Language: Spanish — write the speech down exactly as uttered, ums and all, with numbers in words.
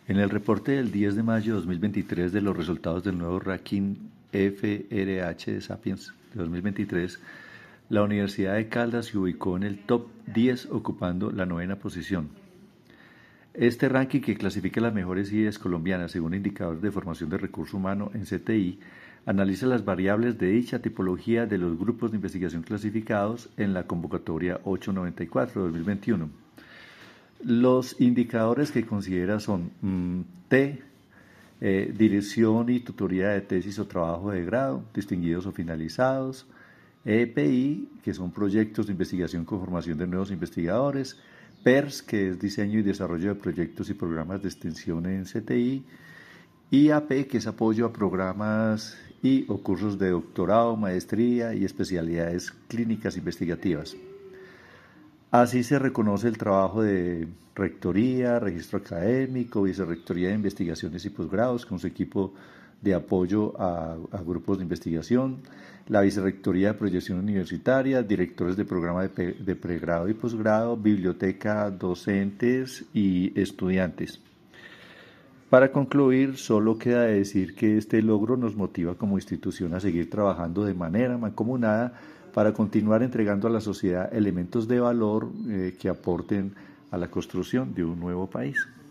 En el reporte del diez de mayo de dos mil veintitrés de los resultados del nuevo ranking F R H de Sapiens de dos mil veintitrés, la Universidad de Caldas se ubicó en el top diez ocupando la novena posición. Este ranking, que clasifica las mejores I E S colombianas según indicadores de formación de recurso humano en C T I, analiza las variables de dicha tipología de los grupos de investigación clasificados en la convocatoria ochocientos noventa y cuatro de dos mil veintiuno. Los indicadores que considera son mmm, T, eh, dirección y tutoría de tesis o trabajo de grado, distinguidos o finalizados; E P I, que son proyectos de investigación con formación de nuevos investigadores; P E R S, que es diseño y desarrollo de proyectos y programas de extensión en C T I; I A P, que es apoyo a programas y o cursos de doctorado, maestría y especialidades clínicas investigativas. Así se reconoce el trabajo de rectoría, registro académico, vicerrectoría de investigaciones y posgrados con su equipo de apoyo a, a grupos de investigación, la vicerrectoría de proyección universitaria, directores de programa de, de pregrado y posgrado, biblioteca, docentes y estudiantes. Para concluir, solo queda decir que este logro nos motiva como institución a seguir trabajando de manera mancomunada para continuar entregando a la sociedad elementos de valor eh, que aporten a la construcción de un nuevo país.